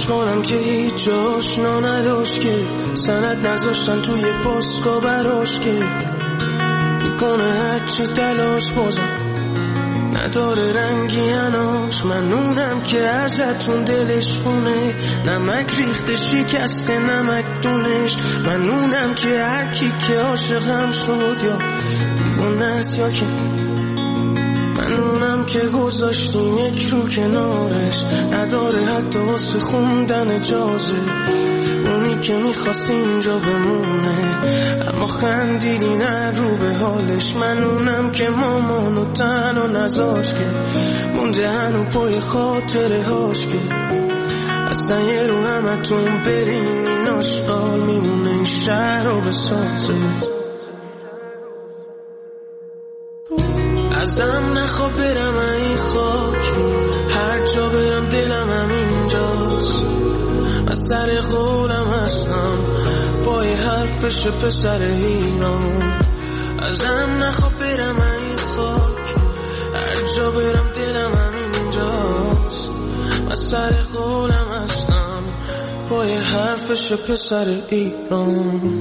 کنم که هیچ آشنا نداشت که سند نذاشتن توی پاسکا براش که میکنه هرچی تلاش بازم نداره رنگی هناش. منونم که ازتون دلش خونه نمک ریخته شکسته نمک دونش. منونم که هرکی که عاشقم شد یا دیوونه است یا که منونم که گذاشتیم یک رو کنارش نداره حتی واسه خوندن اجازه. اونی که میخواست اینجا بمونه اما خندیدی نه رو به حالش. منونم که مامانو تنها نذاشت که مونده هنو پای خاطره هاش که اصلا یه رو همتون برین این آشقال میمونه این شهر رو بسازه. ازم نخواه برم این خاک هر جا برم دلم همینجاست. از سر قولم هستم پای حرفش پسر ایران. ازم نخواه برم این خاک هر جا برم دلم همینجاست. از سر قولم هستم پای حرفش پسر ایران.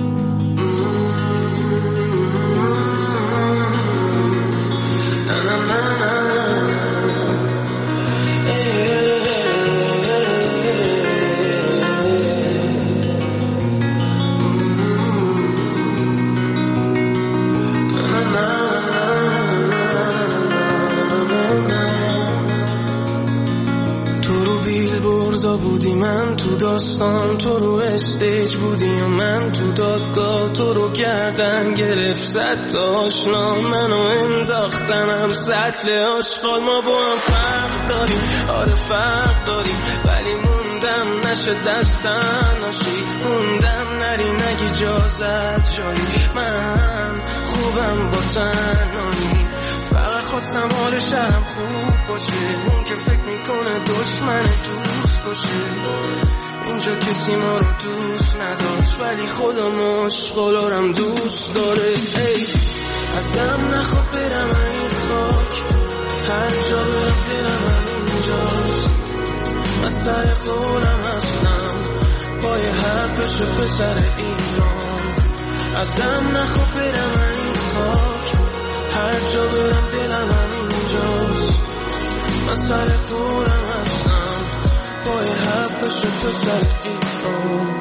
بودی من تو داستان تو رو استیج بودی و من تو دادگاه تو رو گردن گرفت زد تا آشنا منو انداختنم سطل آشغال. ما با هم فرق داریم آره فرق داریم ولی موندم نشه دستن ناشی موندم نری نگی اجازت جایی. من خوبم با تنهایی فقط خواستم حال شهرم خوب باشه. اون که فکر میکنه دشمن دوست باشه اینجا کسی ما رو دوست نداشت ولی خدا مشغولارم دوست داره. ای ازم نخواه برم این خاک هر جا برم دلم همینجاست. من سر قولم هستم پای حرفش پسر ایران. ازم نخواه برم این خاک هر جا برم دلم همینجاست. من سر قولم هستم پای حرفش پسر ایران.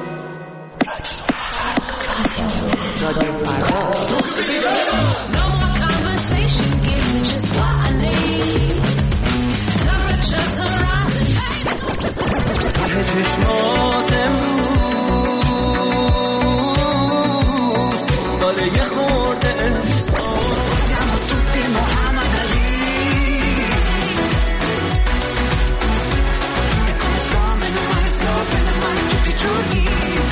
No more conversation, give me just what I need. Temperatures are rising. چشمات امروز داره یه خورده Siamo tutti Muhammad Ali. E come fame non male stop e non male tutti i giorni.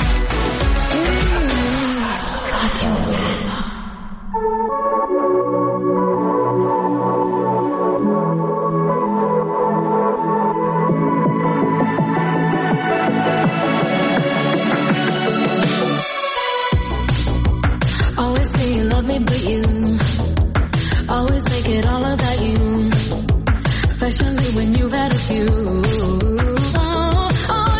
Always say you love me, but you always make it all about you, especially when you've had a few. Oh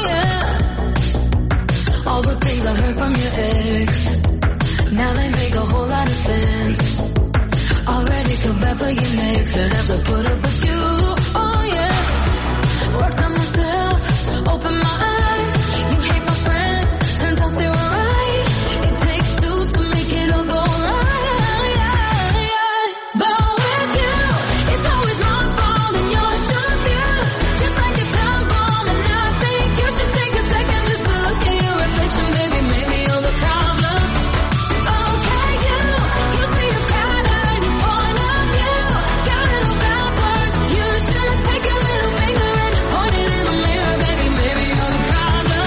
yeah. All the things I heard from your ex, now they make a whole lot of sense. Already feel bad for your next to have to put up with you. Oh yeah. Worked on myself, open my eyes. You hate my friends, turns out they were right. It takes two to make it all go right. Yeah. But with you, it's always my fault and yours should fuse. Just like a time bomb, and I think you should take a second just to look at your reflection, baby. Maybe you're the problem. Okay, you see a pattern, your point of view. Got it all backwards. You should take a little finger and just point it in the mirror, baby. Maybe you're the problem.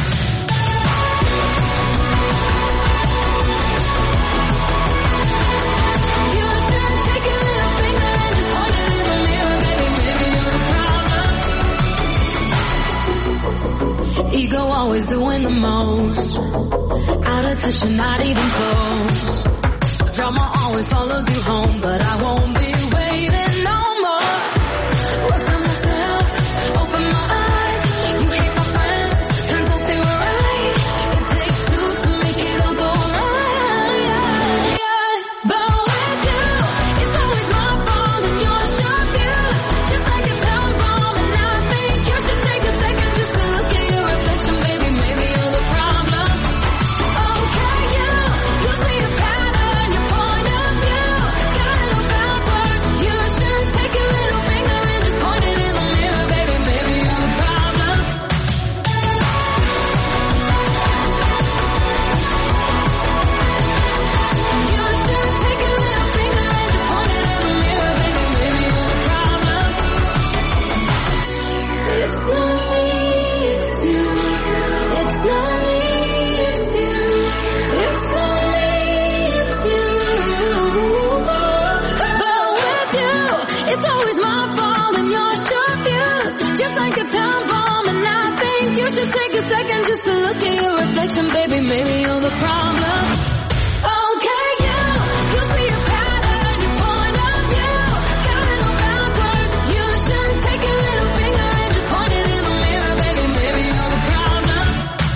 You should take a little finger and just point it in the mirror, baby. Maybe you're the problem. Ego always doing the most. Out of touch, you're not even close. Drama always follows you home, but I won't be waiting no more. Worked on myself, open my eyes. You hate my like a time bomb, and I think you should take a second just to look at your reflection, baby. Maybe you're the problem. Okay, you see a pattern, your point of view. Got it all backwards. You should take your little finger and just point it in the mirror, baby. Maybe you're the problem.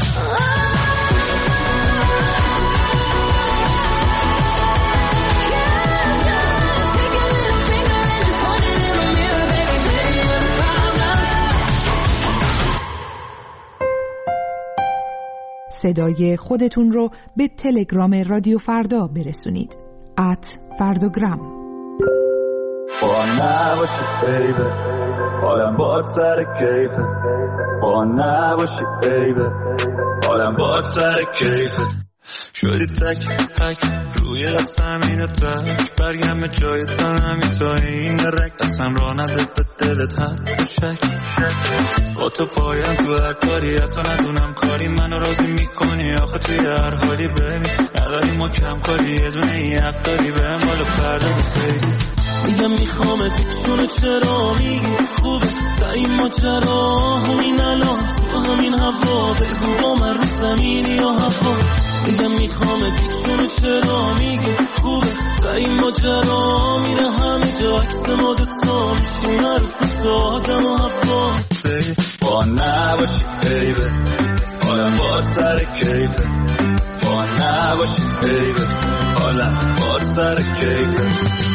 صدای خودتون رو به تلگرام رادیو فردا برسونید. @فرداگرام. با نباشی بیبه حالم باد سر کیفه. با نباشی بیبه حالم باد سر کیفه. شدی تک تک روی زمین تک برگم جای تنمی تا این رک اصلا را نده به دلت حتی شک. با تو پایم تو هر کاری حتی ندونم کاری منو راضی میکنی آخه توی هر حالی ببین نداری ما کم کاری یه دونه این حق داری بهم بالا پرده خیلی میگم میخوامت بیچونه چرا میگی خوبه تا این ما چرا همین الان تو همین هوا بگو با من رو زمینی یا هوا. میگم میخوامت بیچونه چرا میگی خوبه تا این ما چرا میره همه جا عکس ما دوتا میشیم حرف سادم و هوا. با نباشی بیبه حالم باد سر کیفه. با نباشی بیبه حالم باد سر کیفه.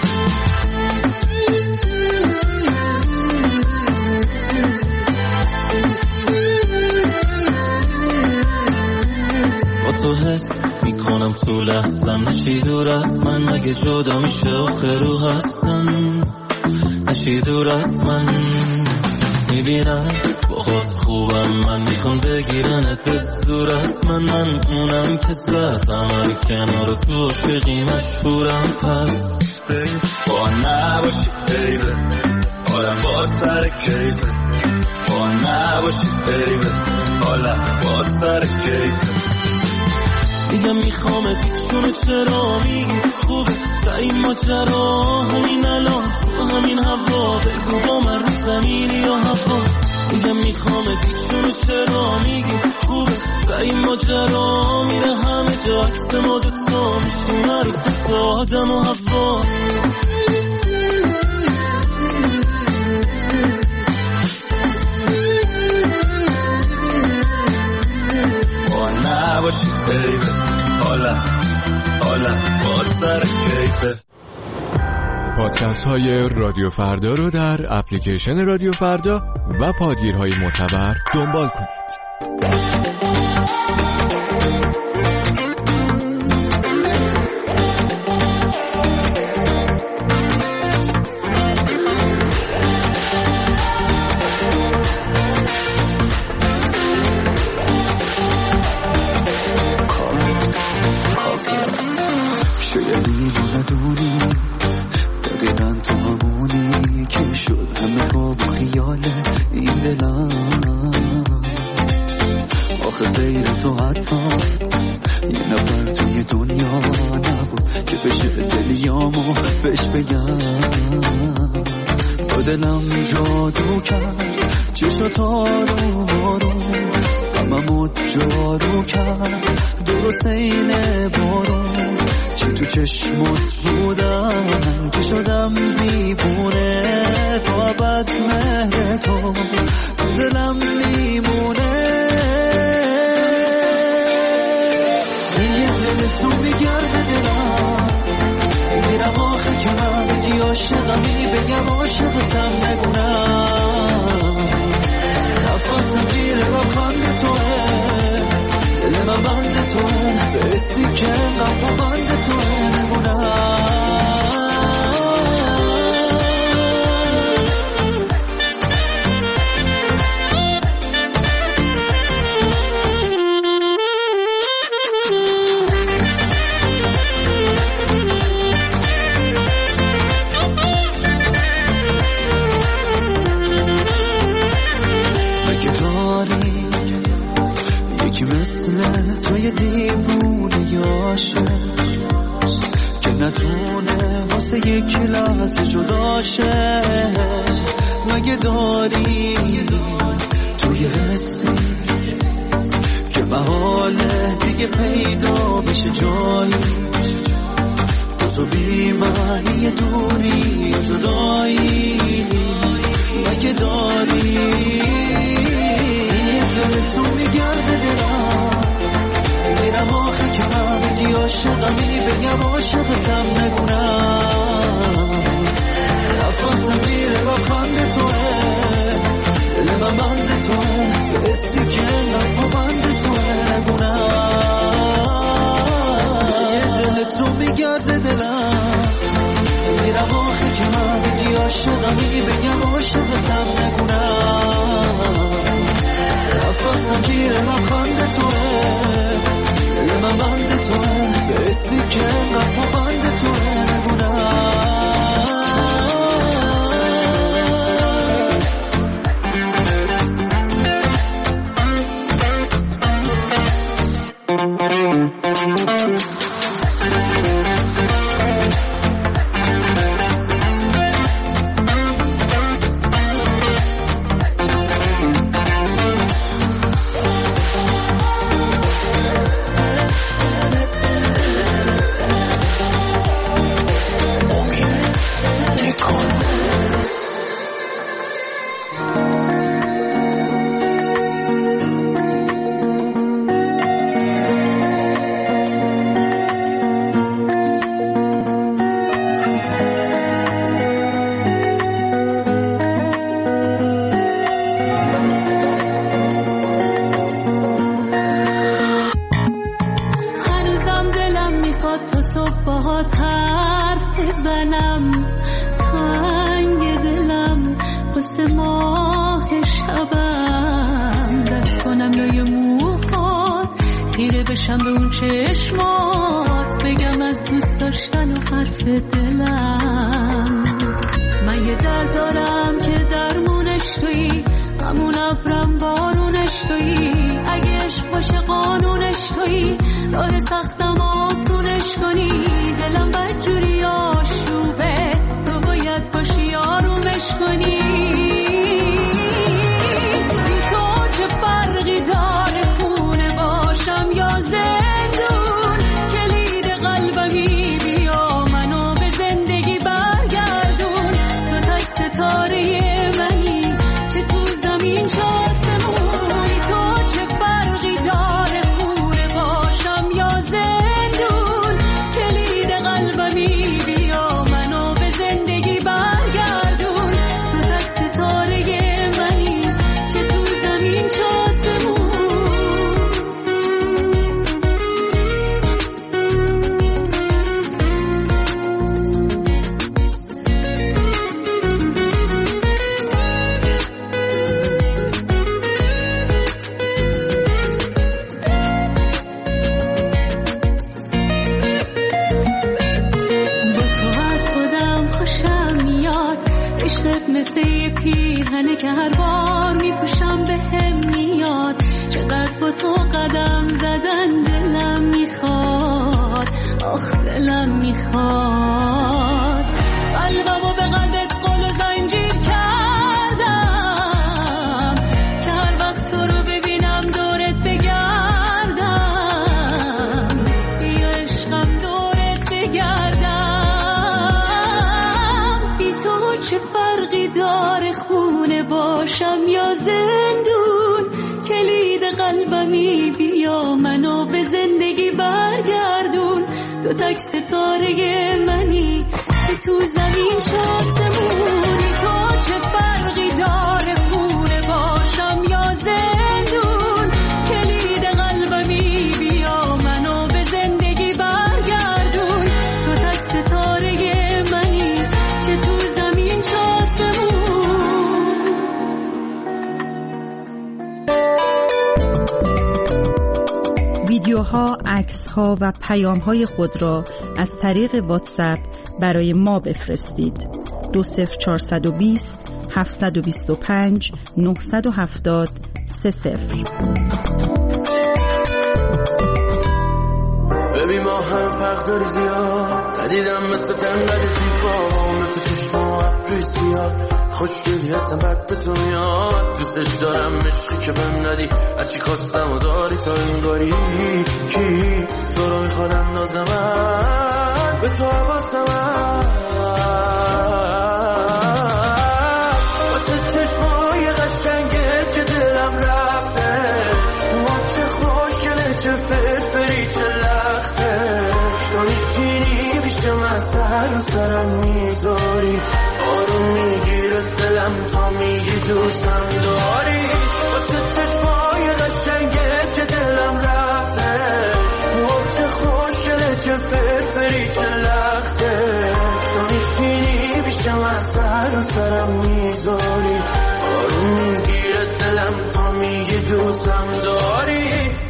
با تو حس میکنم تو لحظم نشی دور از من مگه جدا میشه آخه رو هستن نشی دور از من میبینم باز خوبم من میخوام بگیرنت به زور از من اونم که زدم هر کنار تو عاشقی مشهورم پس با نباشی بیبه حالم باد سر کیفه. با نباشی بیبه حالم باد سر کیفه. میگم میخوامت بیچونه چرا میگی خوبه تا این ماجرا همین الان تو همین هوا بگو با من رو زمینی یا هوا. میگم میخوامت بیچونه چرا میگی خوبه تا این ماجرا میره همه جا عکس ما دوتا میشیم حرف آدم و هوا. با نباشی بیبه حالا باد سر کیفه. پادکست های رادیو فردا رو در اپلیکیشن رادیو فردا و پادگیرهای معتبر دنبال کنید. بهش بگم با دلم جادو کرد چشات آروم آروم هممو جادو کرد درست اینه بارون چی تو چشمت بودم که شدم دیوونه تو ابد مهر تو دلم میمونه یه دل تو میگرده دلم میرم آخه که من بگی عاشقمی بگم عاشقتم نگونم نفسم گیره لبخند توه دل من بند توه به حسی که انقدر بند توه نگونم. توی دیوونه یاشه که نتونه واسه یک لحظه جداشه مگه داری حسی که محاله دیگه پیدا بشه جایی تو بی معنی دوری و جدایی مگه داری دل تو میگرده دلم میرم آخه که من بگی عاشقمی بگم عاشقتم نگونم نفسم میره لبخند توه دل من بند توه حسی که من با بند توه نگونم دل تو میگرده دلم میرم آخه که من بگی عاشقمی بگم عاشقتم نگونم نفسم گیره لبخند توه دل من بند توه به حسی که من با بند توه نگونم تک ستاره منی که تو زمین چاسمونی تو چه فرقی داره خونه باشم یا زندون کلید قلبمی بیا منو به زندگی برگردون تو تک ستاره منی که تو زمین چاسمون. ویدیوها، عکس‌ها و پیام‌های خود را از طریق واتساپ برای ما بفرستید. 20420 725 970 30. ببین ما هم فرق داری زیاد ندیدم مثل تنقل زیبا مثل چشم و عبری زیاد خوشگلی هستم بد به تو میاد دوستش دارم عشقی که بهم ندی هرچی خواستم و داری تا این داری کی تو رو میخوادم نازمت به تو حواسمت واسه چشمای قشنگه که دلم رفته چه خوشگله چه فرفری چه لخته تو میشینی بیشتر من سر و سرم میذاری آروم میگیره دلم تا میگی دوستم داری واسه چشمای قشنگه که دلم رفته چه خوشگله چه فرفری چه لخته تو میشینی بیشتر من سر و سرم میذاری آروم میگیره دلم تا میگی دوستم داری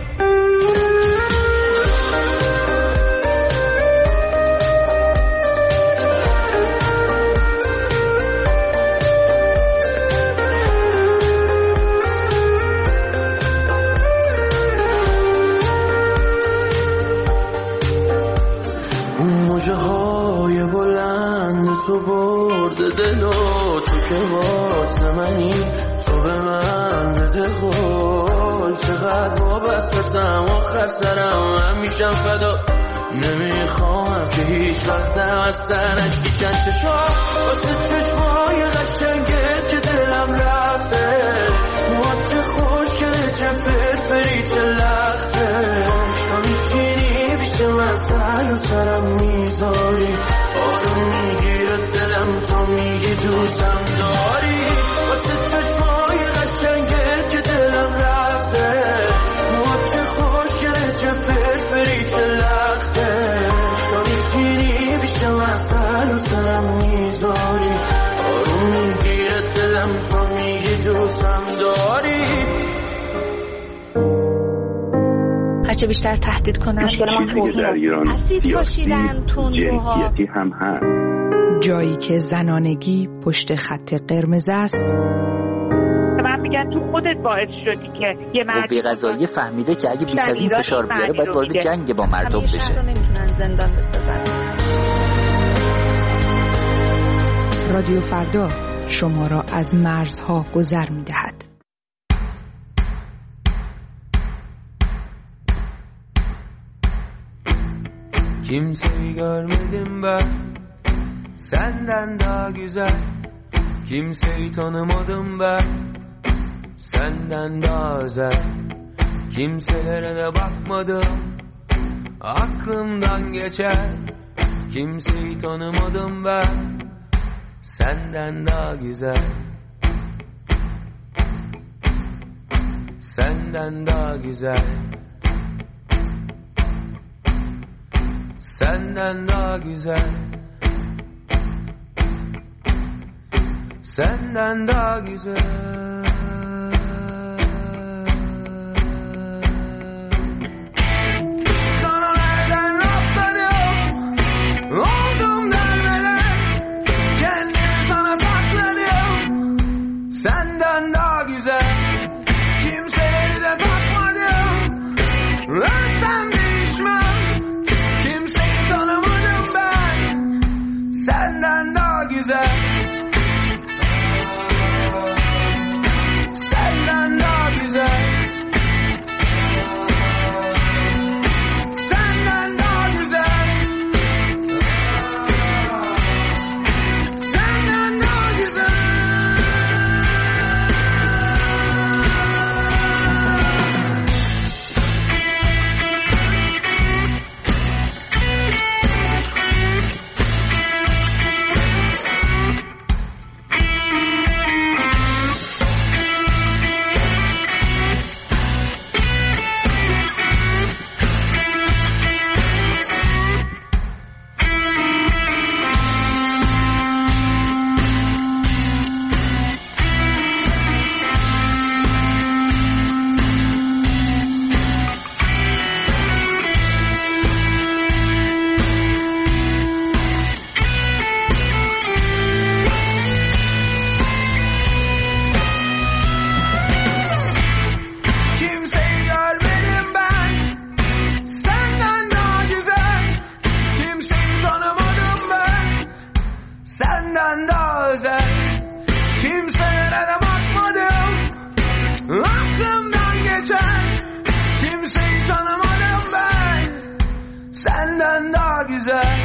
تو برده دل و تو که واسه منی تو به من بده قول چقدر وابستم آخر سرم من میشم فدا نمیخوام که هیچ وقتم از سرش بیشن چشم واسه چشمای قشنگه که دلم رفته چه خوشگله چه فرفری چه لخته تو میشینی بیش من سر و سرم میذاری آروم میگیره دلم تا میگی دوستم داری واسه چشمای قشنگه که دلم رفته چه خوشگله چه فرفری چه لخته تو میشینی بیش من سر و سرم میذاری آروم میگیره دلم تا میگی دوستم داری هرچه بیشتر تهدید کنن چیزی که در ایران اسید پاشیدن تندروها جنسیتی هم هست جایی که زنانگی پشت خط قرمز است من میگن تو خودت باعث شدی که یه قوه قضاییه فهمیده که اگه بیش از این فشار بیاره باید وارد جنگ با مردم بشه شهر رو نمیتونن زندان بسازن رادیو فردا شما را از مرزها گذر می‌دهد. Kimseyi görmedim ben senden daha güzel Kimseyi tanımadım ben senden daha özel Kimselere de bakmadım aklımdan geçer Kimseyi tanımadım ben senden daha güzel Senden daha güzel Senden daha güzel Senden daha güzel Sana nereden rastladım Oldum dermeden Kendimi sana sakladım Senden daha güzel Kimseleri de takmadım Ölsem değişmem Kimseyi tanımadım ben Senden daha güzel Senden daha güzel Senden daha güzel Senden daha güzel Neler bakmadım, aklımdan geçen kimseyi tanımadım ben, senden daha güzel,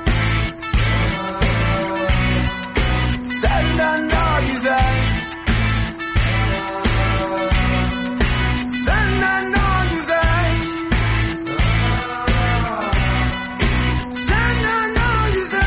senden daha güzel, senden daha güzel, senden daha güzel.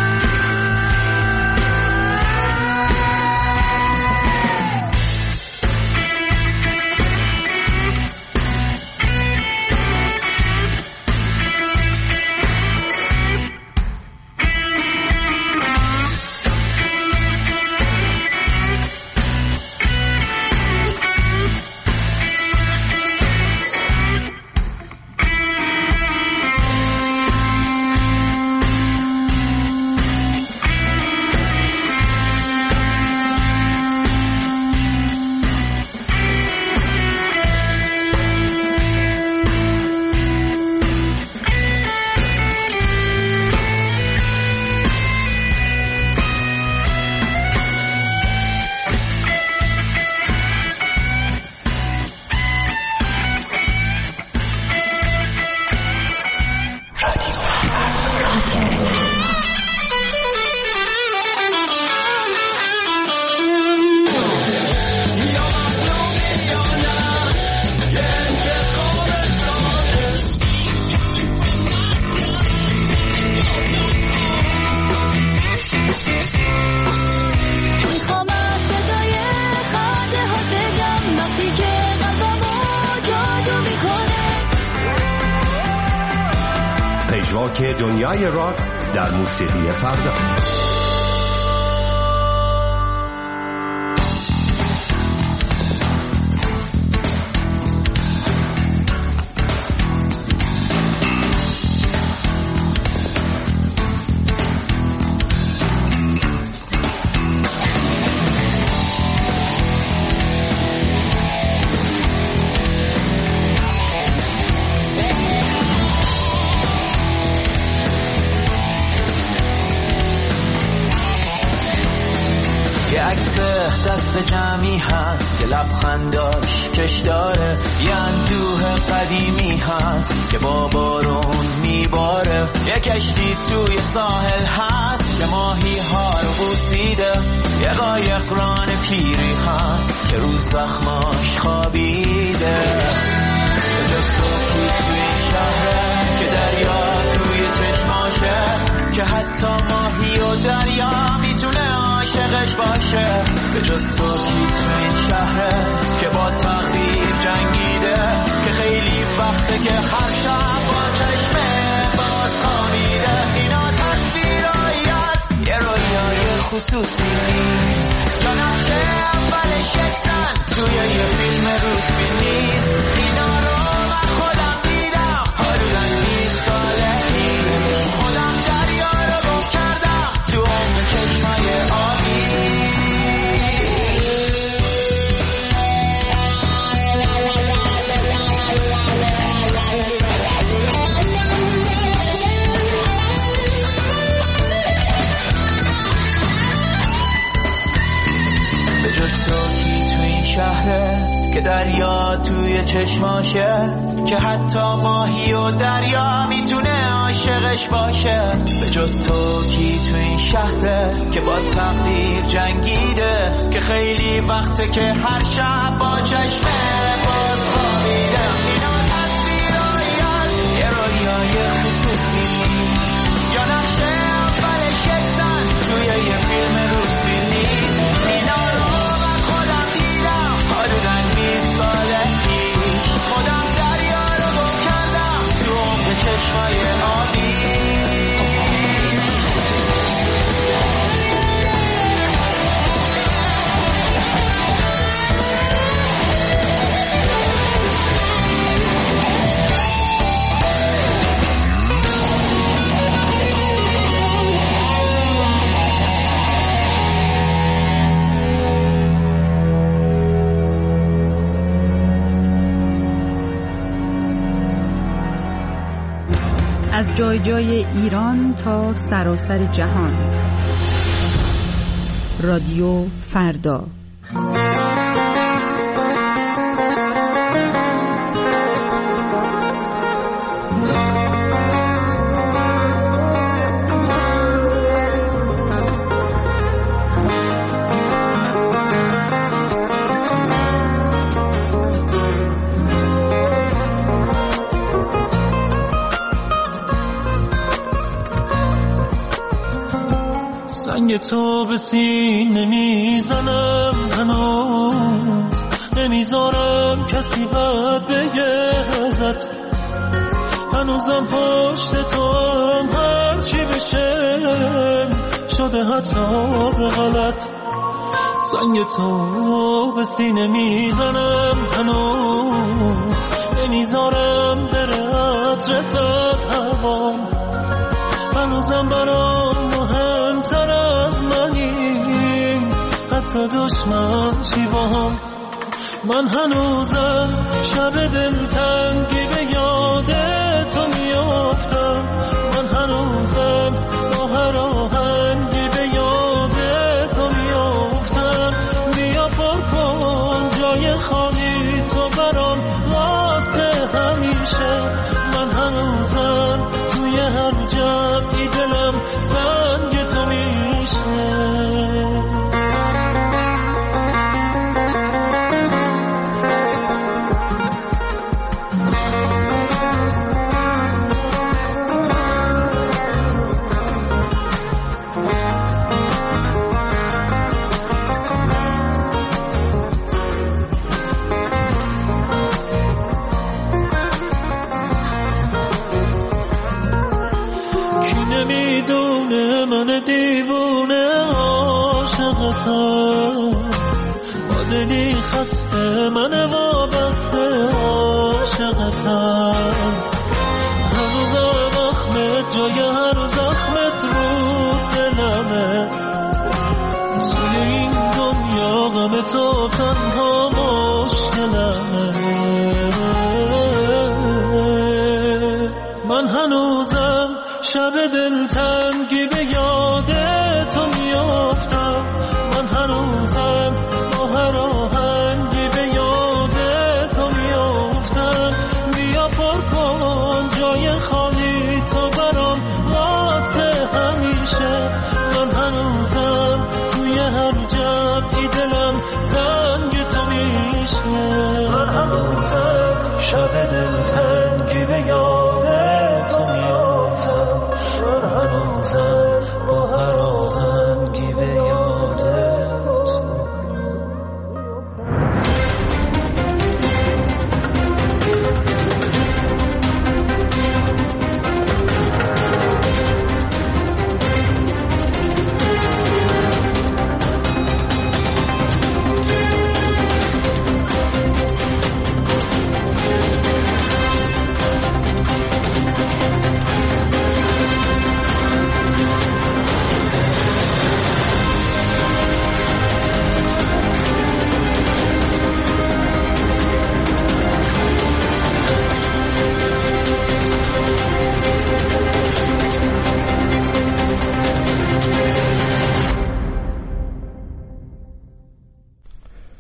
پژواک دنیای راک در موسیقی فردا. دست جمعی هست که لبخنداش کش داره، یه اندوه قدیمی هست که با بارون میباره، یه کشتی توی ساحل هست که ماهی ها رو بوسیده، یه قایق ران پیری هست که رو زخماش خوابیده. جز توی این شهره که دریا توی چشماشه، که حتی ماهی و دریا میتونه عاشقش باشه. به جز تو تو این شهره که با تقدیر جنگیده، که خیلی وقته که هر شب با چشمه باز خوابیده. اینا تصویرایی هست، یه رویای خصوصی نیست، یا نقشه اولش یکسن توی یه فیلم روسی نیست. اینا رو من خودم دیدم حدوداً 20 ساله پیش، خودم دریا رو گم کردم تو عمق چشمای آبی. شهره که دریا توی چشماشه، که حتی ماهی و دریا میتونه عاشقش باشه. به جز تو کی تو این شهره که با تقدیر جنگیده، که خیلی وقته که هر شب با چشمه باز خوابیده. اینا تصویرایی هست، یه رویای خصوصی، یا نقشه اولش یکسن توی یه فیلم روسی نیست. اینا رو من خودم دیدم حدوداً 20 ساله پیش، خودم دریا رو گم کردم تو عمق چشمای آبی. از جای جای ایران تا سراسر جهان، رادیو فردا، سنگ تو به سینه میزنم هنوز، نمیذارم کسی بد بگه ازت، هنوزم پشت تو هم هرچی بشه شده حتی به غلط. سنگ تو به سینه میزنم هنوز، نمیذارم بره عطرت از هوام، هنوزم برام مهمتر از منی، حتی دشمن چی باهم. من هنوزم شب دلتنگی به یاد تو میافتم، من هنوزم با هر آهنگی به یاد تو میافتم. بیا پر کن جای خالی تو برام واسه همیشه، من هنوزم توی هر جمعی دلم زنگ تو میشه. نمیدونه من دیوونه عاشقتم، با دلی خسته من وابسته عاشقتم. هنوزم اخمت جای هر زخمت رو دلمه، توی این دنیا غم تو تنها مشکلمه. من هنوزم شب دلتنگی به یاد تو میافتم، من هنوزم با هر آهنگی به یاد تو میافتم. بیا پر کن جای خالی تو برام واسه همیشه، من هنوزم توی هر جمعی دلم زنگ تو میشه. من هنوزم شب دلتنگی به یاد تو میافتم، من هنوزم